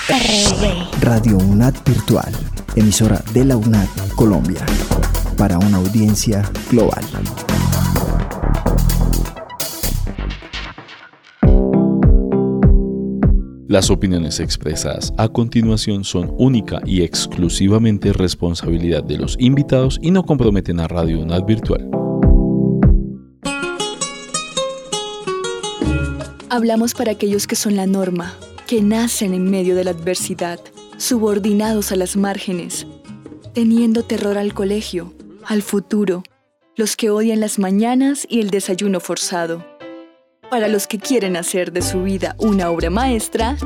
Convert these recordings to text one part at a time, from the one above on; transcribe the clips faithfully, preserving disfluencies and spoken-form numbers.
R V. Radio UNAD Virtual, emisora de la UNAD Colombia, para una audiencia global. Las opiniones expresadas a continuación son única y exclusivamente responsabilidad de los invitados y no comprometen a Radio UNAD Virtual. Hablamos para aquellos que son la norma, que nacen en medio de la adversidad, subordinados a las márgenes, teniendo terror al colegio, al futuro, los que odian las mañanas y el desayuno forzado. Para los que quieren hacer de su vida una obra maestra,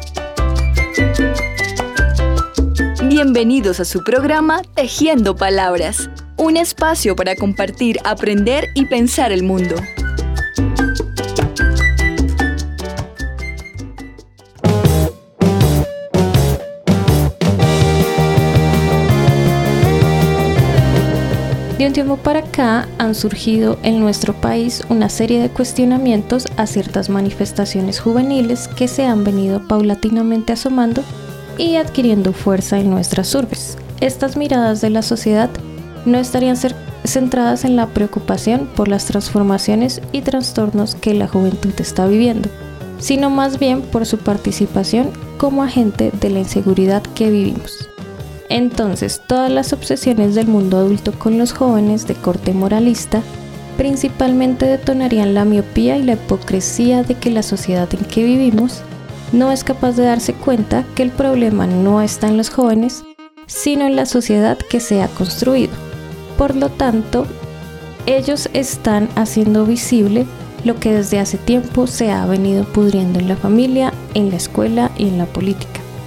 bienvenidos a su programa Tejiendo Palabras, un espacio para compartir, aprender y pensar el mundo. De un tiempo para acá han surgido en nuestro país una serie de cuestionamientos a ciertas manifestaciones juveniles que se han venido paulatinamente asomando y adquiriendo fuerza en nuestras urbes. Estas miradas de la sociedad no estarían ser centradas en la preocupación por las transformaciones y trastornos que la juventud está viviendo, sino más bien por su participación como agente de la inseguridad que vivimos. Entonces, todas las obsesiones del mundo adulto con los jóvenes de corte moralista principalmente detonarían la miopía y la hipocresía de que la sociedad en que vivimos no es capaz de darse cuenta que el problema no está en los jóvenes, sino en la sociedad que se ha construido. Por lo tanto, ellos están haciendo visible lo que desde hace tiempo se ha venido pudriendo en la familia, en la escuela y en la política.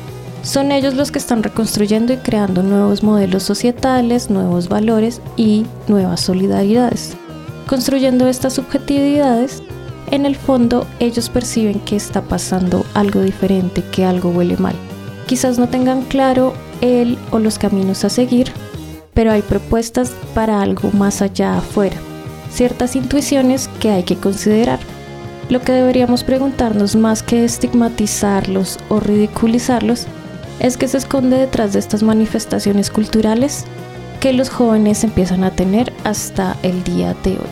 Son ellos los que están reconstruyendo y creando nuevos modelos societales, nuevos valores y nuevas solidaridades. Construyendo estas subjetividades, en el fondo ellos perciben que está pasando algo diferente, que algo huele mal. Quizás no tengan claro el o los caminos a seguir, pero hay propuestas para algo más allá afuera, ciertas intuiciones que hay que considerar. Lo que deberíamos preguntarnos más que estigmatizarlos o ridiculizarlos es que se esconde detrás de estas manifestaciones culturales que los jóvenes empiezan a tener hasta el día de hoy.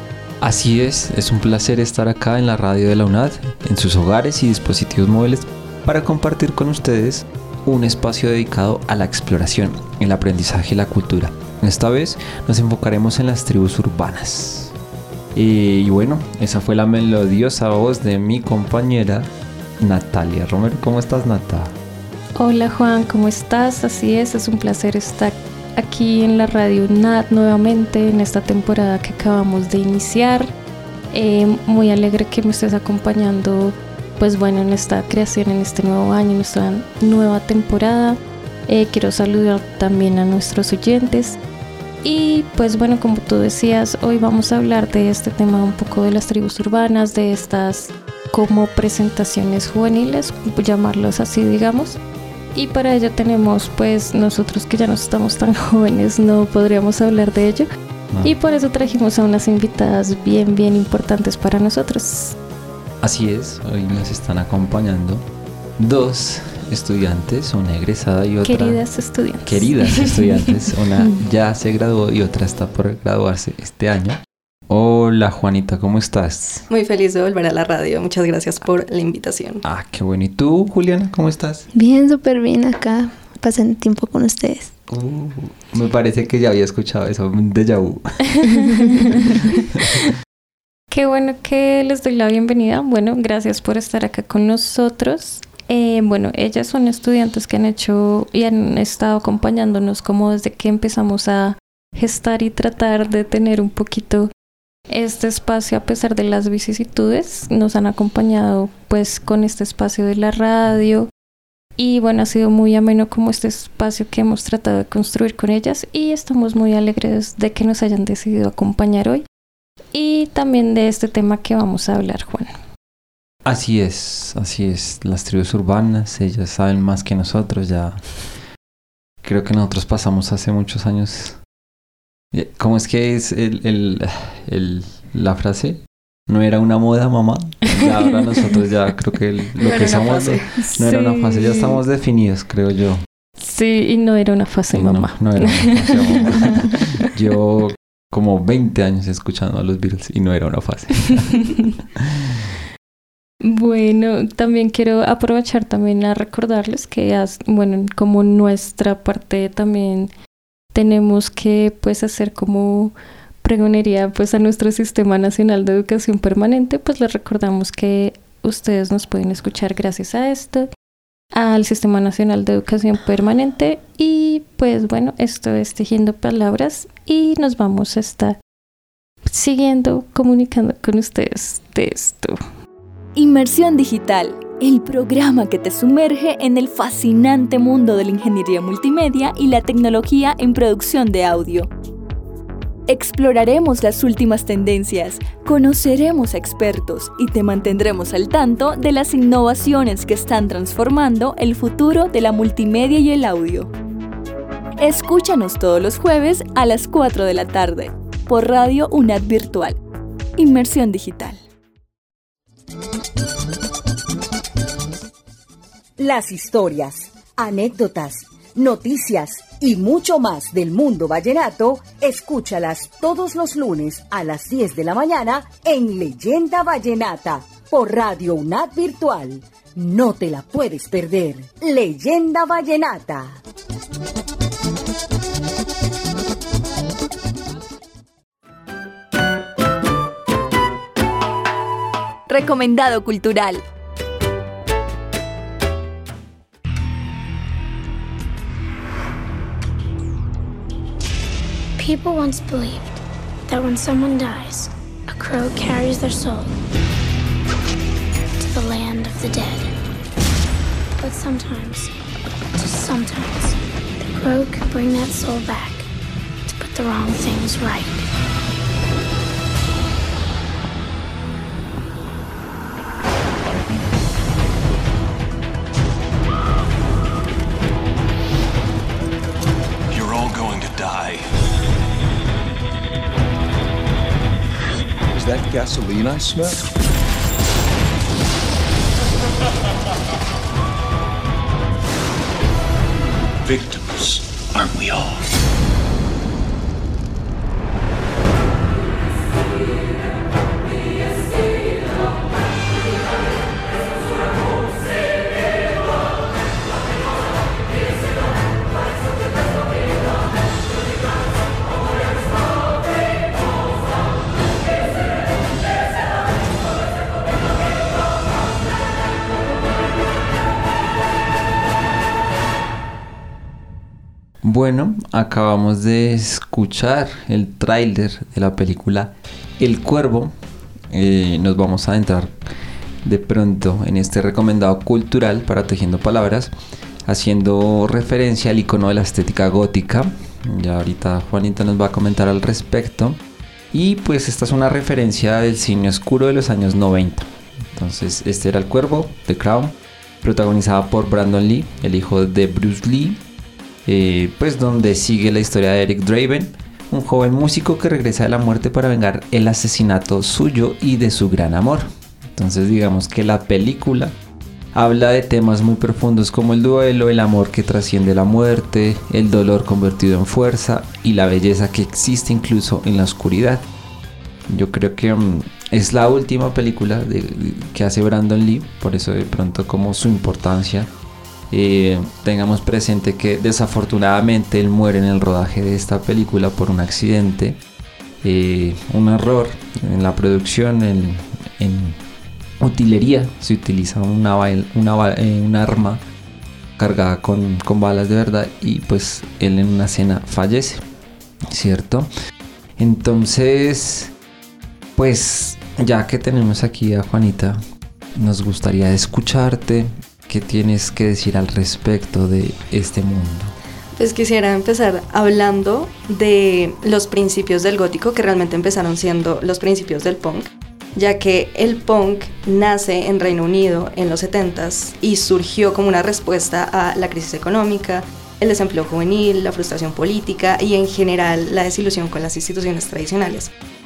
Así es, es un placer estar acá en la radio de la UNAD, en sus hogares y dispositivos móviles, para compartir con ustedes un espacio dedicado a la exploración, el aprendizaje y la cultura. Esta vez nos enfocaremos en las tribus urbanas. Y, y bueno, esa fue la melodiosa voz de mi compañera Natalia Romero. ¿Cómo estás, Nata? Hola Juan, ¿cómo estás? Así es, es un placer estar aquí en la radio UNAD nuevamente en esta temporada que acabamos de iniciar. Eh, muy alegre que me estés acompañando, pues bueno, en esta creación, en este nuevo año, en nuestra nueva temporada. Eh, quiero saludar también a nuestros oyentes. Y pues bueno, como tú decías, hoy vamos a hablar de este tema un poco de las tribus urbanas, de estas como presentaciones juveniles, llamarlos así, digamos. Y para ello tenemos, pues nosotros que ya no estamos tan jóvenes, no podríamos hablar de ello. No. Y por eso trajimos a unas invitadas bien, bien importantes para nosotros. Así es, hoy nos están acompañando dos estudiantes, una egresada y otra... Queridas estudiantes. Queridas estudiantes, una ya se graduó y otra está por graduarse este año. Hola Juanita, ¿cómo estás? Muy feliz de volver a la radio, muchas gracias por la invitación. Ah, qué bueno. ¿Y tú, Juliana, cómo estás? Bien, súper bien acá, pasando tiempo con ustedes. Uh, me parece que ya había escuchado eso, un déjà vu. Qué bueno que les doy la bienvenida. Bueno, gracias por estar acá con nosotros. Eh, bueno, ellas son estudiantes que han hecho y han estado acompañándonos como desde que empezamos a gestar y tratar de tener un poquito este espacio a pesar de las vicisitudes. Nos han acompañado pues con este espacio de la radio y bueno, ha sido muy ameno como este espacio que hemos tratado de construir con ellas y estamos muy alegres de que nos hayan decidido acompañar hoy y también de este tema que vamos a hablar, Juan. Así es, así es, las tribus urbanas, ellas saben más que nosotros, ya creo que nosotros pasamos hace muchos años. ¿Cómo es que es el, el, el, la frase? No era una moda, mamá. Ya ahora nosotros ya creo que el- lo No que era una somos fase. no era una Sí. fase, ya estamos definidos, creo yo. Sí, y no era una fase, Sí, no, mamá. No, era una fase, mamá. Yo como veinte años escuchando a los Beatles y no era una fase. Bueno, también quiero aprovechar también a recordarles que, as- bueno, como nuestra parte también tenemos que pues hacer como pregonería pues a nuestro Sistema Nacional de Educación Permanente, pues les recordamos que ustedes nos pueden escuchar gracias a esto, al Sistema Nacional de Educación Permanente y pues bueno, esto es Tejiendo Palabras y nos vamos a estar siguiendo comunicando con ustedes de esto. Inmersión Digital, el programa que te sumerge en el fascinante mundo de la ingeniería multimedia y la tecnología en producción de audio. Exploraremos las últimas tendencias, conoceremos a expertos y te mantendremos al tanto de las innovaciones que están transformando el futuro de la multimedia y el audio. Escúchanos todos los jueves a las cuatro de la tarde por Radio UNAD Virtual. Inmersión Digital. Las historias, anécdotas, noticias y mucho más del mundo vallenato, escúchalas todos los lunes a las diez de la mañana en Leyenda Vallenata por Radio UNAD Virtual. No te la puedes perder. Leyenda Vallenata. Recomendado cultural. People once believed that when someone dies, a crow carries their soul to the land of the dead. But sometimes, just sometimes, the crow can bring that soul back to put the wrong things right. You're all going to die. Is that gasoline I smell? Victims, aren't we all? Bueno, acabamos de escuchar el tráiler de la película El Cuervo. Eh, nos vamos a adentrar de pronto en este recomendado cultural para Tejiendo Palabras, haciendo referencia al icono de la estética gótica. Ya ahorita Juanita nos va a comentar al respecto. Y pues esta es una referencia del cine oscuro de los años noventa. Entonces este era El Cuervo, The Crown, protagonizada por Brandon Lee, el hijo de Bruce Lee. Eh, pues donde sigue la historia de Eric Draven, un joven músico que regresa de la muerte para vengar el asesinato suyo y de su gran amor. Entonces digamos que la película habla de temas muy profundos como el duelo, el amor que trasciende la muerte, el dolor convertido en fuerza y la belleza que existe incluso en la oscuridad. Yo creo que um, es la última película de, de, que hace Brandon Lee, por eso de pronto como su importancia. Eh, tengamos presente que desafortunadamente él muere en el rodaje de esta película por un accidente, eh, un error en la producción, en, en utilería se utiliza una, una, eh, un arma cargada con, con balas de verdad y pues él en una escena fallece, ¿cierto? Entonces pues ya que tenemos aquí a Juanita, nos gustaría escucharte. ¿Qué tienes que decir al respecto de este mundo? Pues quisiera empezar hablando de los principios del gótico, que realmente empezaron siendo los principios del punk, ya que el punk nace en Reino Unido en los setentas y surgió como una respuesta a la crisis económica, el desempleo juvenil, la frustración política y en general la desilusión con las instituciones tradicionales.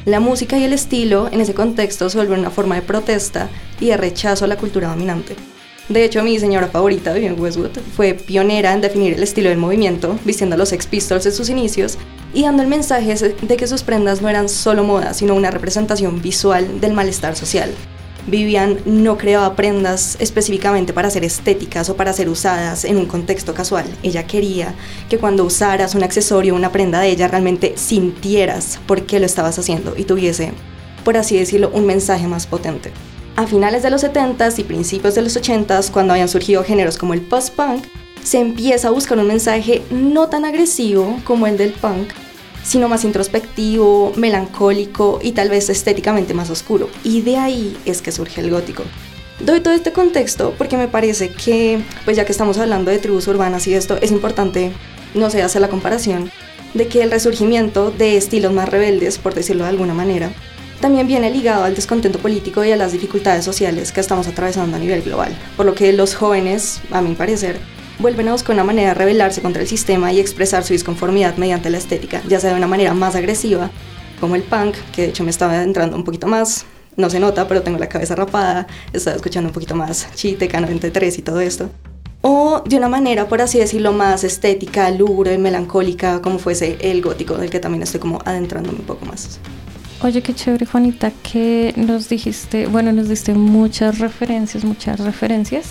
La música y el estilo en ese contexto se vuelven una forma de protesta y de rechazo a la cultura dominante. De hecho, mi diseñadora favorita, Vivienne Westwood, fue pionera en definir el estilo del movimiento, vistiendo a los Sex Pistols en sus inicios y dando el mensaje de que sus prendas no eran solo moda, sino una representación visual del malestar social. Vivienne no creaba prendas específicamente para ser estéticas o para ser usadas en un contexto casual. Ella quería que cuando usaras un accesorio o una prenda de ella realmente sintieras por qué lo estabas haciendo y tuviese, por así decirlo, un mensaje más potente. A finales de los setentas y principios de los ochentas, cuando habían surgido géneros como el post-punk, se empieza a buscar un mensaje no tan agresivo como el del punk, sino más introspectivo, melancólico y tal vez estéticamente más oscuro. Y de ahí es que surge el gótico. Doy todo este contexto porque me parece que, pues ya que estamos hablando de tribus urbanas y esto, es importante, no sé, hacer la comparación de que el resurgimiento de estilos más rebeldes, por decirlo de alguna manera, también viene ligado al descontento político y a las dificultades sociales que estamos atravesando a nivel global. Por lo que los jóvenes, a mi parecer, vuelven a buscar una manera de rebelarse contra el sistema y expresar su disconformidad mediante la estética, ya sea de una manera más agresiva, como el punk, que de hecho me estaba adentrando un poquito más, no se nota, pero tengo la cabeza rapada, estaba escuchando un poquito más Chiteca noventa y tres y todo esto, o de una manera, por así decirlo, más estética, lúgubre, melancólica, como fuese el gótico, del que también estoy como adentrándome un poco más. Oye, qué chévere, Juanita, que nos dijiste, bueno, nos diste muchas referencias, muchas referencias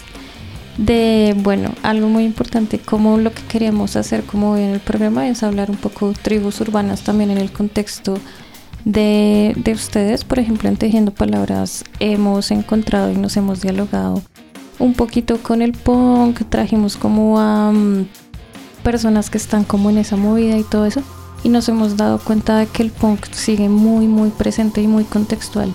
de, bueno, algo muy importante, como lo que queríamos hacer como en el programa es hablar un poco de tribus urbanas también en el contexto de, de ustedes. Por ejemplo, en Tejiendo Palabras hemos encontrado y nos hemos dialogado un poquito con el punk, trajimos como a um, personas que están como en esa movida y todo eso, y nos hemos dado cuenta de que el punk sigue muy muy presente y muy contextual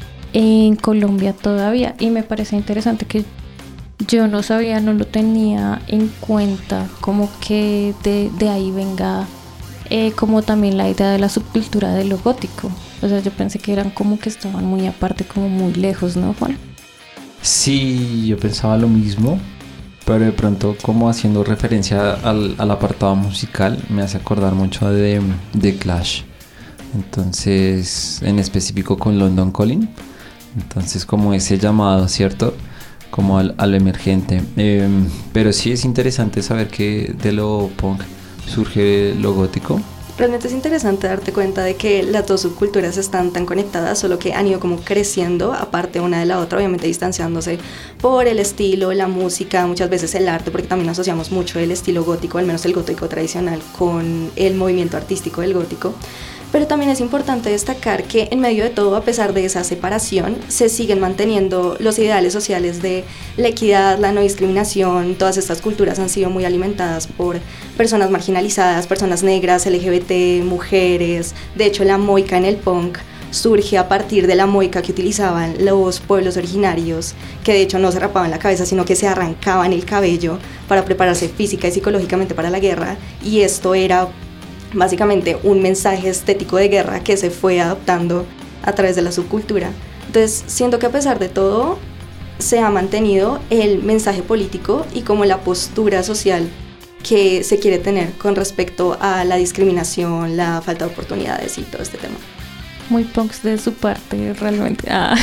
en Colombia todavía, y me parece interesante que yo no sabía, no lo tenía en cuenta, como que de, de ahí venga eh, como también la idea de la subcultura de lo gótico. O sea, yo pensé que eran como que estaban muy aparte, como muy lejos, ¿no, Juan? Sí, yo pensaba lo mismo, pero de pronto como haciendo referencia al, al apartado musical me hace acordar mucho de, de Clash, entonces en específico con London Calling, entonces como ese llamado, ¿cierto? Como al, al emergente, eh, pero sí es interesante saber que de lo punk surge lo gótico. Realmente es interesante darte cuenta de que las dos subculturas están tan conectadas, solo que han ido como creciendo aparte una de la otra, obviamente distanciándose por el estilo, la música, muchas veces el arte, porque también asociamos mucho el estilo gótico, al menos el gótico tradicional, con el movimiento artístico del gótico. Pero también es importante destacar que en medio de todo, a pesar de esa separación, se siguen manteniendo los ideales sociales de la equidad, la no discriminación. Todas estas culturas han sido muy alimentadas por personas marginalizadas, personas negras, L G B T, mujeres. De hecho, la moika en el punk surge a partir de la moika que utilizaban los pueblos originarios, que de hecho no se rapaban la cabeza, sino que se arrancaban el cabello para prepararse física y psicológicamente para la guerra, y esto era básicamente un mensaje estético de guerra que se fue adoptando a través de la subcultura. Entonces, siento que a pesar de todo, se ha mantenido el mensaje político y como la postura social que se quiere tener con respecto a la discriminación, la falta de oportunidades y todo este tema. Muy punks de su parte, realmente. Ah.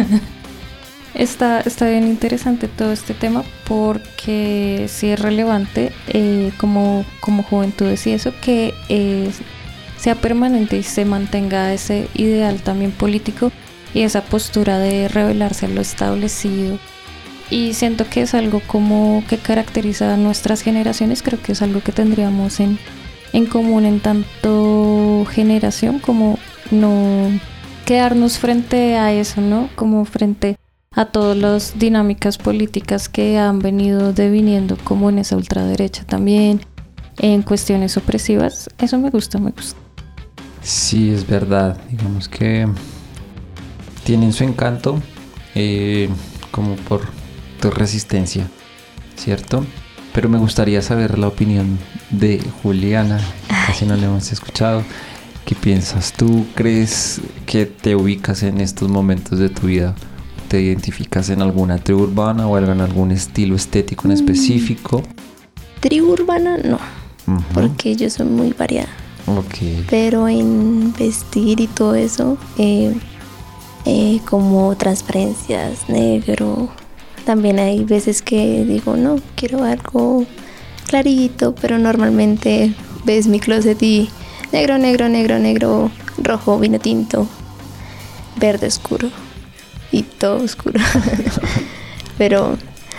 Está, está bien interesante todo este tema porque sí es relevante eh, como, como juventudes y eso, que eh, sea permanente y se mantenga ese ideal también político y esa postura de rebelarse a lo establecido. Y siento que es algo como que caracteriza a nuestras generaciones, creo que es algo que tendríamos en, en común en tanto generación, como no quedarnos frente a eso, ¿no? Como frente a todas las dinámicas políticas que han venido deviniendo, como en esa ultraderecha también, en cuestiones opresivas. Eso me gusta, me gusta. Sí, es verdad. Digamos que tienen su encanto, eh, como por tu resistencia, ¿cierto? Pero me gustaría saber la opinión de Juliana, casi no la hemos escuchado. ¿Qué piensas tú? ¿Crees que te ubicas en estos momentos de tu vida? ¿Te identificas en alguna tribu urbana o en algún estilo estético en específico? Tribu urbana no, Uh-huh. porque yo soy muy variada. Ok. Pero en vestir y todo eso, eh, eh, como transparencias, negro. También hay veces que digo, no, quiero algo clarito, pero normalmente ves mi closet y negro, negro, negro, negro, rojo, vino tinto, verde oscuro y todo oscuro. Pero...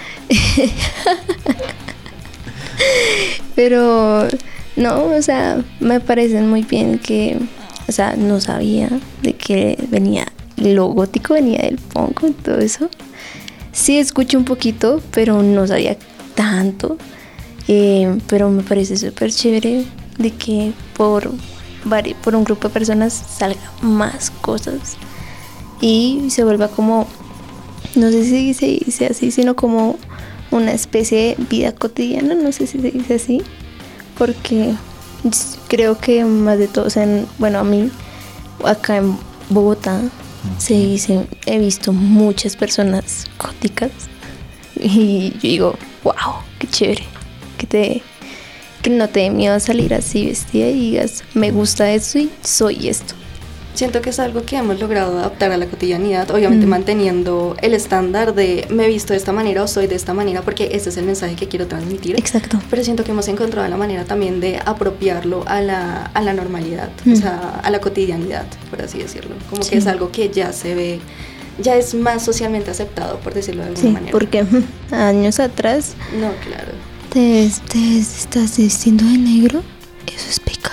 pero... no, o sea, me parecen muy bien que... O sea, no sabía de que venía lo gótico, venía del punk y todo eso. Sí escucho un poquito, pero no sabía tanto. Eh, pero me parece súper chévere de que por, vari- por un grupo de personas salga más cosas. Y se vuelva como... no sé si se dice así, sino como una especie de vida cotidiana. No sé si se dice así. Porque creo que más de todo, o sea, en, bueno, a mí, acá en Bogotá, se dice, he visto muchas personas góticas y yo digo, wow, qué chévere, que, te, que no te dé miedo a salir así vestida y digas, me gusta esto y soy esto. Siento que es algo que hemos logrado adaptar a la cotidianidad, obviamente mm. manteniendo el estándar de me he visto de esta manera o soy de esta manera, porque ese es el mensaje que quiero transmitir. Exacto. Pero siento que hemos encontrado la manera también de apropiarlo a la, a la normalidad, mm. o sea, a la cotidianidad, por así decirlo. Como sí. que es algo que ya se ve, ya es más socialmente aceptado, por decirlo de alguna sí, manera. Porque años atrás... no, claro. Te, te estás vistiendo de negro, eso es pecado.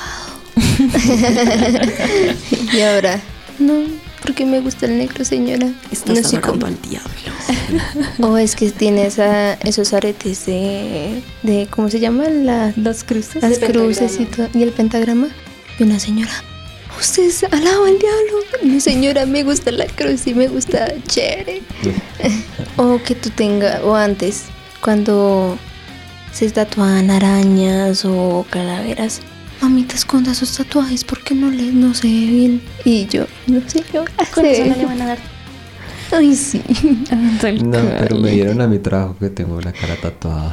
Y ahora, no, porque me gusta el negro, señora. Estás no sé adorando al diablo. O es que tiene esa, esos aretes de, de, ¿cómo se llaman? La, las cruces. Las cruces y, todo, y el pentagrama. Y una señora, ¿usted alaba al diablo? No, señora, me gusta la cruz y me gusta chévere. O que tú tengas, o antes, cuando se tatuaban arañas o calaveras. Mamita, esconda sus tatuajes porque no le, no se ve bien. Y yo, no sé, yo con eso no le van a dar. Ay, sí. No, pero me dieron a mi trabajo que tengo la cara tatuada.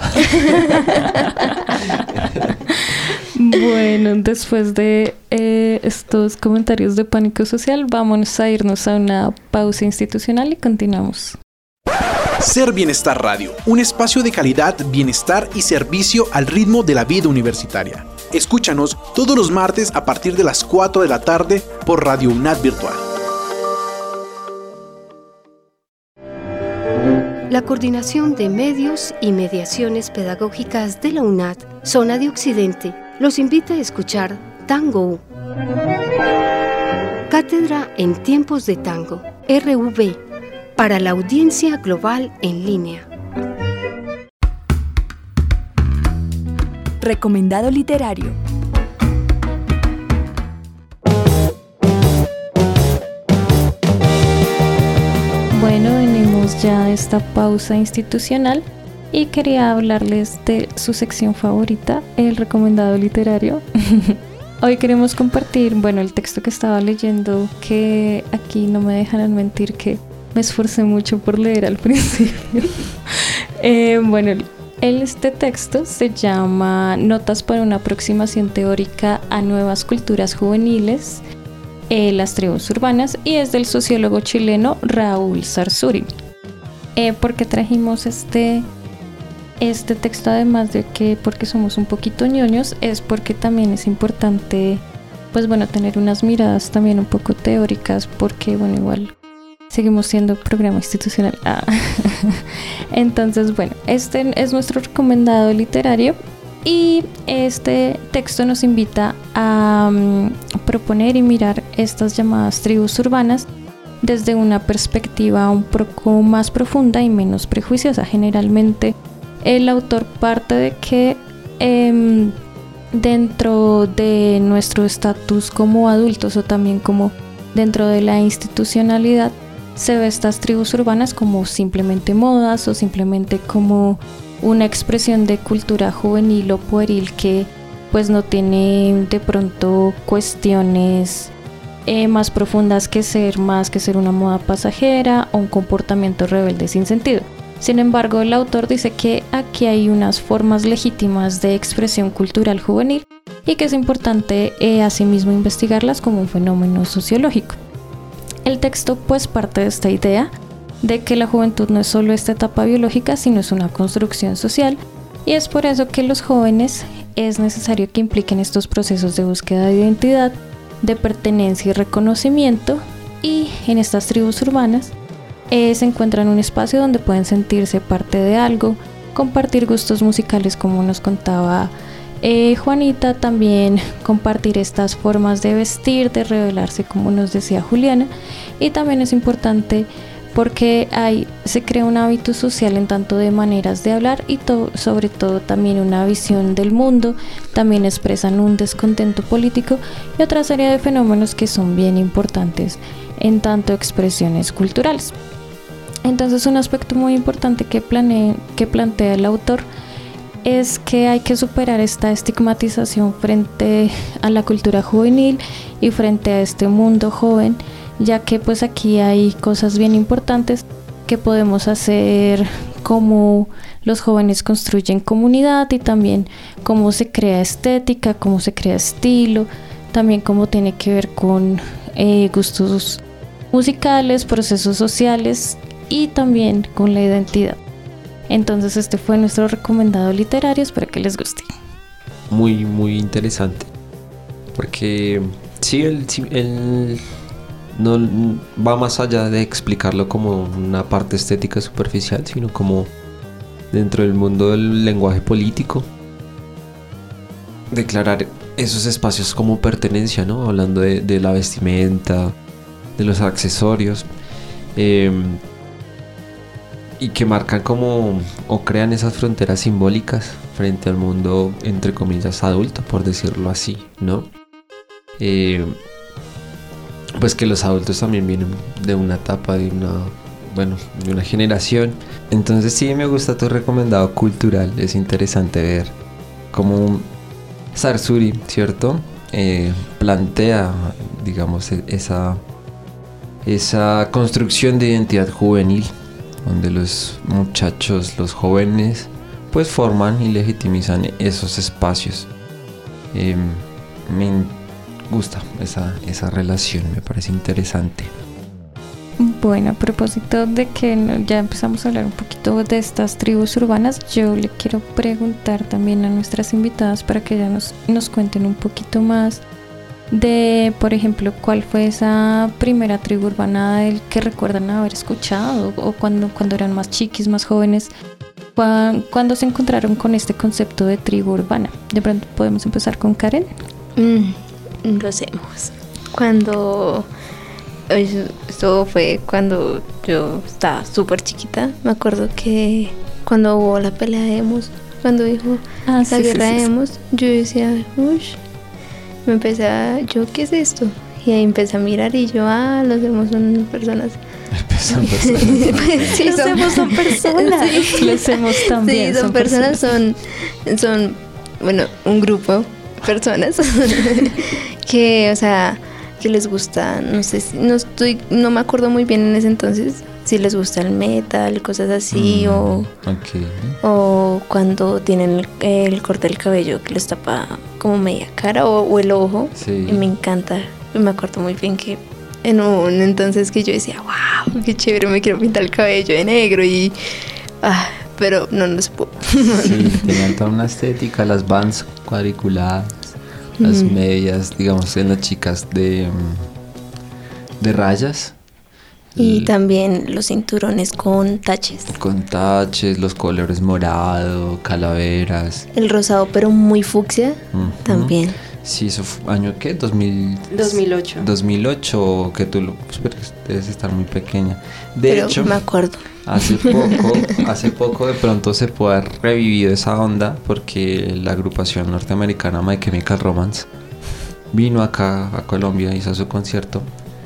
Bueno, después de eh, estos comentarios de pánico social, vamos a irnos a una pausa institucional y continuamos. Ser Bienestar Radio, un espacio de calidad, bienestar y servicio al ritmo de la vida universitaria. Escúchanos todos los martes a partir de las cuatro de la tarde por Radio UNAD Virtual. La Coordinación de Medios y Mediaciones Pedagógicas de la UNAD, Zona de Occidente, los invita a escuchar Tango. Cátedra en Tiempos de Tango, R V, para la audiencia global en línea. Recomendado literario. Bueno, venimos ya a esta pausa institucional y quería hablarles de su sección favorita, el recomendado literario. Hoy queremos compartir, bueno, el texto que estaba leyendo, que aquí no me dejarán mentir que me esforcé mucho por leer al principio. eh, bueno, este texto se llama Notas para una aproximación teórica a nuevas culturas juveniles, eh, las tribus urbanas, y es del sociólogo chileno Raúl Sarzuri. Eh, ¿Por qué trajimos este, este texto? Además de que porque somos un poquito ñoños, es porque también es importante, pues bueno, tener unas miradas también un poco teóricas, porque bueno, igual seguimos siendo programa institucional. Ah. Entonces, bueno, este es nuestro recomendado literario y este texto nos invita a um, proponer y mirar estas llamadas tribus urbanas desde una perspectiva un poco más profunda y menos prejuiciosa. Generalmente el autor parte de que eh, dentro de nuestro estatus como adultos o también como dentro de la institucionalidad se ve estas tribus urbanas como simplemente modas o simplemente como una expresión de cultura juvenil o pueril que pues no tiene de pronto cuestiones eh, más profundas que ser más que ser una moda pasajera o un comportamiento rebelde sin sentido. Sin embargo, el autor dice que aquí hay unas formas legítimas de expresión cultural juvenil y que es importante eh, asimismo investigarlas como un fenómeno sociológico. El texto pues parte de esta idea de que la juventud no es solo esta etapa biológica, sino es una construcción social, y es por eso que los jóvenes es necesario que impliquen estos procesos de búsqueda de identidad, de pertenencia y reconocimiento, y en estas tribus urbanas eh, se encuentran un espacio donde pueden sentirse parte de algo, compartir gustos musicales como nos contaba eh, Juanita, también compartir estas formas de vestir, de revelarse como nos decía Juliana, y también es importante porque hay, se crea un hábito social en tanto de maneras de hablar y to- sobre todo también una visión del mundo, también expresan un descontento político y otra serie de fenómenos que son bien importantes en tanto expresiones culturales. Entonces un aspecto muy importante que, plane- que plantea el autor es que hay que superar esta estigmatización frente a la cultura juvenil y frente a este mundo joven, ya que pues aquí hay cosas bien importantes que podemos hacer, como los jóvenes construyen comunidad y también cómo se crea estética, cómo se crea estilo, también cómo tiene que ver con eh, gustos musicales, procesos sociales y también con la identidad. Entonces este fue nuestro recomendado literario, espero que les guste. Muy, muy interesante, porque sí, el, el no va más allá de explicarlo como una parte estética superficial, sino como dentro del mundo del lenguaje político, declarar esos espacios como pertenencia, ¿no? Hablando de, de la vestimenta, de los accesorios, eh, y que marcan como o crean esas fronteras simbólicas frente al mundo, entre comillas, adulto, por decirlo así, ¿no? Eh, pues que los adultos también vienen de una etapa, de una, bueno, de una generación. Entonces sí, me gusta tu recomendado cultural. Es interesante ver cómo Sarsuri, ¿cierto? Eh, plantea, digamos, esa, esa construcción de identidad juvenil, donde los muchachos, los jóvenes, pues forman y legitimizan esos espacios. Eh, me gusta esa, esa relación, me parece interesante. Bueno, a propósito de que no, ya empezamos a hablar un poquito de estas tribus urbanas, yo le quiero preguntar también a nuestras invitadas para que ya nos, nos cuenten un poquito más de, por ejemplo, cuál fue esa primera tribu urbana del que recuerdan haber escuchado, o cuando, cuando eran más chiquis, más jóvenes, cuando, cuando se encontraron con este concepto de tribu urbana. De pronto podemos empezar con Karen. Mm. Lo hacemos. Cuando esto fue cuando yo estaba súper chiquita. Me acuerdo que cuando hubo la pelea de Emos, cuando dijo ah, la sí, guerra sí, de sí, Emos, yo decía, uy, me empecé a, yo, ¿qué es esto? Y ahí empecé a mirar y yo, ah, los Emos son personas. Son personas. Pues, sí, los son, Emos son personas. Sí. Los Emos también. Sí, son, son personas, personas, son, son, bueno, un grupo personas que, o sea, que les gusta, no sé, no estoy, no me acuerdo muy bien en ese entonces si les gusta el metal, cosas así, mm, o, okay. o cuando tienen el, el corte del cabello que les tapa como media cara o, o el ojo, sí. Y me encanta, me acuerdo muy bien que en un entonces que yo decía, wow, qué chévere, me quiero pintar el cabello de negro y ah, pero no, no se pudo. Sí, tenían toda una estética, las Vans cuadriculadas, mm. las medias, digamos, en las chicas de, de rayas. Y el, también los cinturones con taches. Con taches, los colores morado, calaveras. El rosado, pero muy fucsia, uh-huh. También. Sí, eso fue año, ¿qué? dos mil, dos mil ocho. dos mil ocho, que tú lo, pues, debes estar muy pequeña. De pero hecho, me acuerdo. Hace poco, hace poco de pronto se puede haber revivido esa onda porque la agrupación norteamericana My Chemical Romance vino acá a Colombia, hizo su concierto,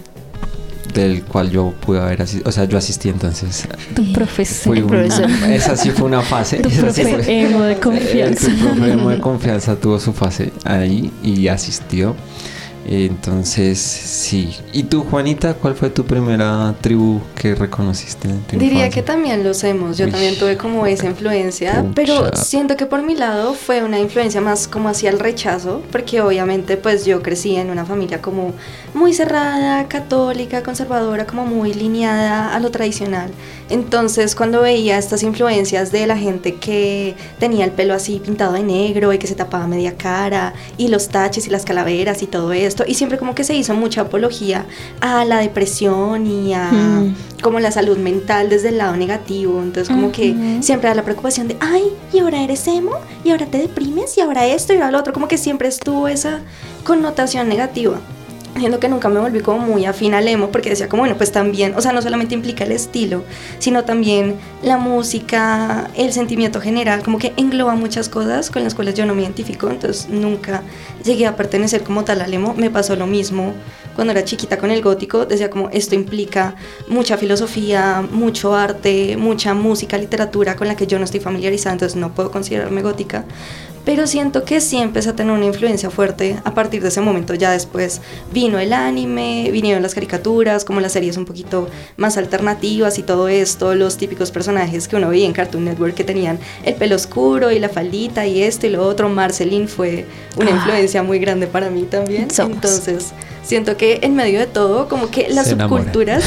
del cual yo pude haber asistido, o sea, yo asistí entonces. Tu profesor. Fui un, esa sí fue una fase. Tu esa profe sí fue, emo de confianza. Tu profe emo de confianza tuvo su fase ahí y asistió. Entonces, sí. ¿Y tú, Juanita, cuál fue tu primera tribu que reconociste en tu Diría infancia? que también los emos. Yo Uy. también tuve como esa influencia, Pucha. pero siento que por mi lado fue una influencia más como hacia el rechazo, porque obviamente pues yo crecí en una familia como muy cerrada, católica, conservadora, como muy lineada a lo tradicional. Entonces, cuando veía estas influencias de la gente que tenía el pelo así pintado de negro y que se tapaba media cara y los taches y las calaveras y todo esto, y siempre como que se hizo mucha apología a la depresión y a Mm. como la salud mental desde el lado negativo. Entonces como que Ujú. siempre era la preocupación de ay, y ahora eres emo, y ahora te deprimes, y ahora esto y ahora lo otro, como que siempre estuvo esa connotación negativa. Siendo que nunca me volví como muy afín al emo, porque decía como bueno, pues también, o sea, no solamente implica el estilo, sino también la música, el sentimiento general, como que engloba muchas cosas con las cuales yo no me identifico. Entonces nunca llegué a pertenecer como tal al emo. Me pasó lo mismo cuando era chiquita con el gótico, decía como esto implica mucha filosofía, mucho arte, mucha música, literatura con la que yo no estoy familiarizada, entonces no puedo considerarme gótica. Pero siento que sí empecé a tener una influencia fuerte a partir de ese momento. Ya después vino el anime, vinieron las caricaturas, como las series un poquito más alternativas y todo esto, los típicos personajes que uno veía en Cartoon Network que tenían el pelo oscuro y la faldita y esto y lo otro. Marceline fue una Ah. influencia muy grande para mí también. Somos. Entonces siento que en medio de todo, como que las Se enamora. subculturas,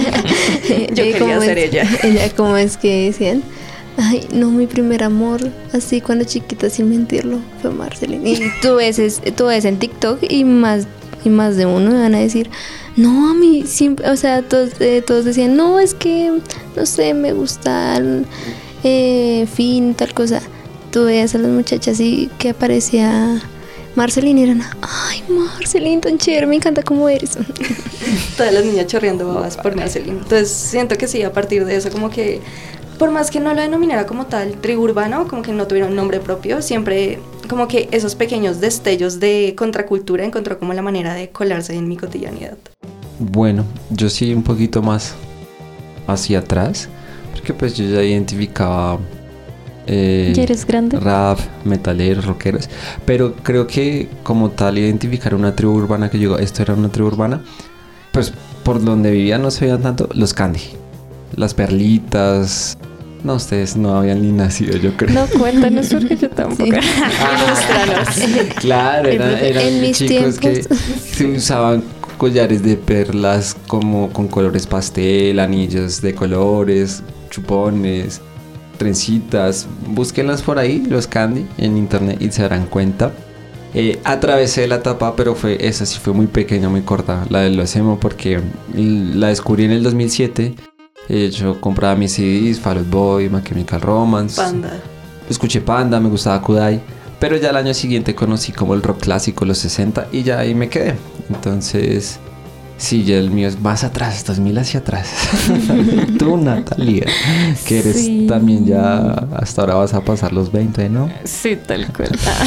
yo Eh, quería ¿cómo ser es- ella. Ella, ¿cómo es que decían? Ay, no, mi primer amor, así cuando chiquita, sin mentirlo, fue Marceline. Y tú ves, es- tú ves en TikTok y más, y más de uno me van a decir, no, a mí siempre, o sea, todos, eh, todos decían, no, es que, no sé, me gusta eh, fin, tal cosa. Tú veías a las muchachas y que aparecía Marceline y eran, ay, Marceline, tan chévere, me encanta cómo eres. Todas las niñas chorreando babas por Marceline. Entonces siento que sí, a partir de eso como que por más que no lo denominara como tal tribu urbano, como que no tuviera un nombre propio, siempre como que esos pequeños destellos de contracultura encontró como la manera de colarse en mi cotidianidad. Bueno, yo sí un poquito más hacia atrás, porque pues yo ya identificaba eh, ¿Ya eres grande? rap, metaleros, rockeros, pero creo que como tal identificar una tribu urbana que yo digo, esto era una tribu urbana, pues por donde vivía no se veían tanto los Candy, las Perlitas. No, ustedes no habían ni nacido, yo creo. No, cuéntanos porque yo tampoco. Ilústranos. Claro, eran, eran En mis chicos que tiempos. se usaban collares de perlas como con colores pastel, anillos de colores, chupones, trencitas. Búsquenlas por ahí, los Candy, en internet y se darán cuenta. Eh, atravesé la etapa, pero fue esa sí fue muy pequeña, muy corta, la de los emo, porque la descubrí en el dos mil siete. Eh, yo compraba mis C Ds, Fall Out Boy, My Chemical Romance. Panda. Escuché Panda, me gustaba Kudai, pero ya el año siguiente conocí como el rock clásico, los sesenta, y ya ahí me quedé. Entonces, sí, ya el mío es más atrás, dos mil hacia atrás. Tú, Natalia, que eres Sí. también ya, hasta ahora vas a pasar los veinte, ¿no? Sí, tal cual. Ah.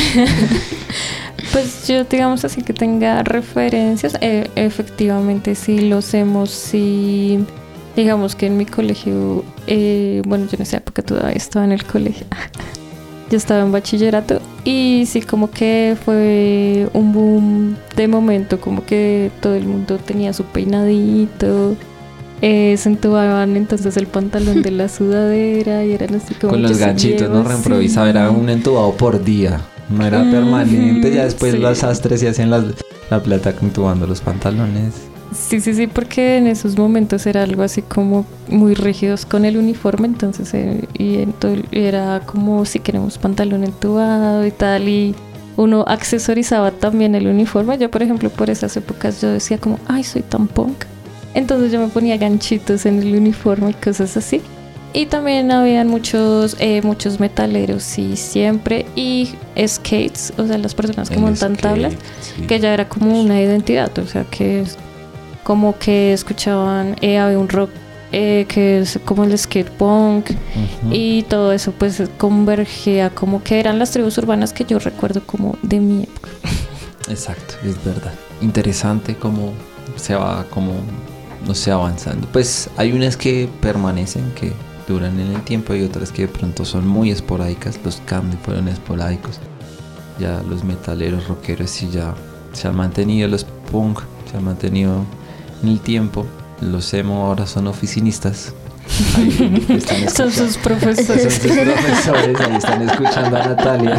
Pues yo, digamos así que tenga referencias, eh, efectivamente sí los hemos, sí. Digamos que en mi colegio, eh, bueno, yo en esa época todavía estaba en el colegio. Yo estaba en bachillerato y sí, como que fue un boom de momento, como que todo el mundo tenía su peinadito, eh, se entubaban entonces el pantalón de la sudadera y eran así como Con los muchos ganchitos, ¿no? ciegos, Reimprovisado, sí. era un entubado por día. No era Ujú, permanente, ya después sí. los sastres se hacían las- la plata entubando los pantalones. Sí, sí, sí, porque en esos momentos era algo así como muy rígidos con el uniforme, entonces eh, y entonces era como si queremos pantalón entubado y tal, y uno accesorizaba también el uniforme. Yo, por ejemplo, por esas épocas yo decía como, ay, soy tan punk, entonces yo me ponía ganchitos en el uniforme y cosas así. Y también habían muchos eh, muchos metaleros, sí, siempre, y skates, o sea, las personas que El montan skate, tablas, sí. que ya era como una identidad, o sea, que es como que escuchaban, eh, había un rock eh, que es como el skate punk, Ujú. y todo eso pues convergía, como que eran las tribus urbanas que yo recuerdo como de mi época. Exacto, es verdad. Interesante cómo se va, como no sé, avanzando. Pues hay unas que permanecen, que duran en el tiempo, y otras que de pronto son muy esporádicas. Los Candy fueron esporádicos. Ya los metaleros, rockeros, sí ya se han mantenido, los punk se han mantenido en el tiempo, los emo ahora son oficinistas. Ahí están son sus profesores. Son sus profesores, ahí están escuchando a Natalia.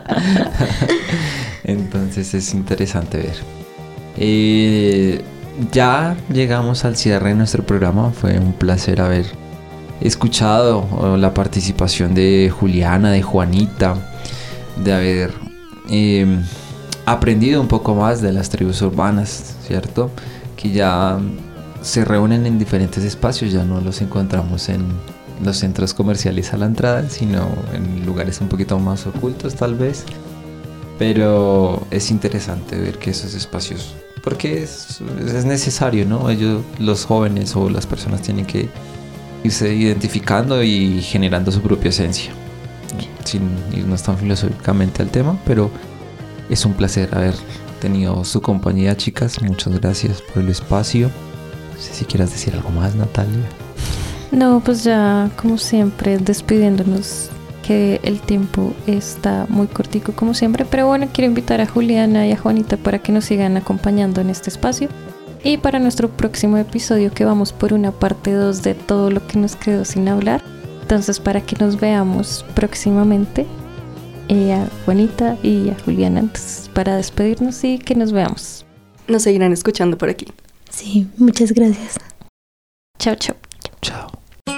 Entonces es interesante ver. Eh, ya llegamos al cierre de nuestro programa. Fue un placer haber escuchado la participación de Juliana, de Juanita, de haber eh, aprendido un poco más de las tribus urbanas, ¿cierto? Que ya se reúnen en diferentes espacios, ya no los encontramos en los centros comerciales a la entrada, sino en lugares un poquito más ocultos tal vez. Pero es interesante ver que esos espacios, porque es, es necesario, ¿no? Ellos, los jóvenes o las personas tienen que irse identificando y generando su propia esencia, sin irnos tan filosóficamente al tema, pero es un placer haber tenido su compañía, chicas. Muchas gracias por el espacio. No sé si quieras decir algo más, Natalia. No, pues ya como siempre despidiéndonos, que el tiempo está muy cortico como siempre, pero bueno, quiero invitar a Juliana y a Juanita para que nos sigan acompañando en este espacio y para nuestro próximo episodio, que vamos por una parte dos de todo lo que nos quedó sin hablar. Entonces, para que nos veamos próximamente, eh, a Juanita y a Juliana, entonces, para despedirnos y que nos veamos. Nos seguirán escuchando por aquí. Sí, muchas gracias. Chao, chao. Chao.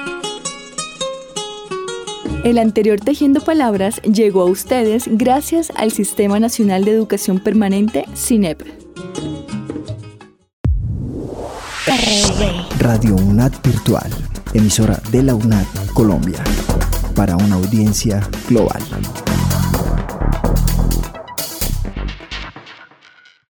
El anterior Tejiendo Palabras llegó a ustedes gracias al Sistema Nacional de Educación Permanente, SINEP. Radio UNAD Virtual, emisora de la UNAD Colombia, para una audiencia global.